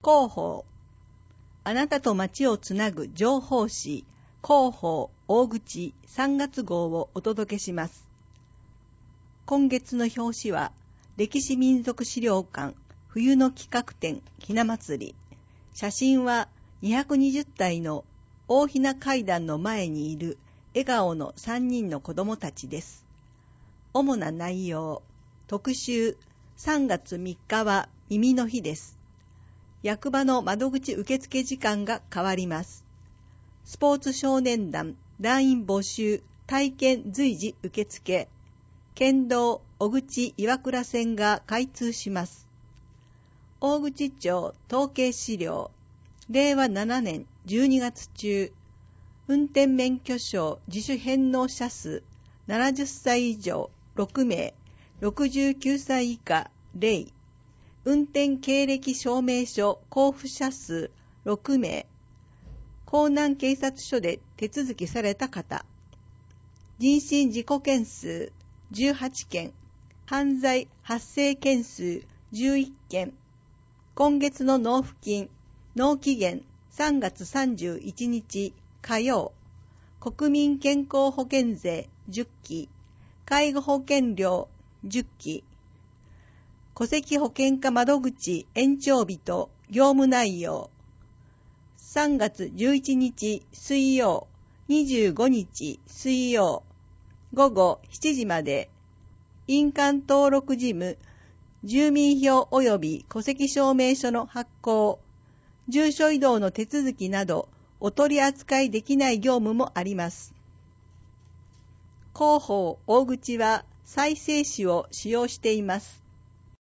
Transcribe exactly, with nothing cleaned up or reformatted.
広報。あなたと街をつなぐ情報誌、広報大口さんがつ号をお届けします。今月の表紙は、歴史民俗資料館冬の企画展ひな祭り。写真はにひゃくにじゅったいの大ひな階段の前にいる笑顔のさんにんの子供たちです。主な内容、特集、さんがつみっかは耳の日です。役場の窓口受付時間が変わります。スポーツ少年団団員募集、体験随時受付。県道小口岩倉線が開通します。大口町統計資料、れいわななねんじゅうにがつ中、運転免許証自主返納者数ななじゅっさい以上ろくめい、ろくじゅうきゅうさい以下ゼロ、運転経歴証明書交付者数ろくめい、江南警察署で手続きされた方、人身事故件数じゅうはちけん、犯罪発生件数じゅういっけん、今月の納付金、納期限さんがつさんじゅういちにち火曜、国民健康保険税じゅっき、介護保険料じゅっき、戸籍保険課窓口延長日と業務内容、さんがつじゅういちにち水曜、にじゅうごにち水曜、ごごしちじまで、印鑑登録事務、住民票及び戸籍証明書の発行、住所移動の手続きなどお取り扱いできない業務もあります。広報大口は再生紙を使用しています。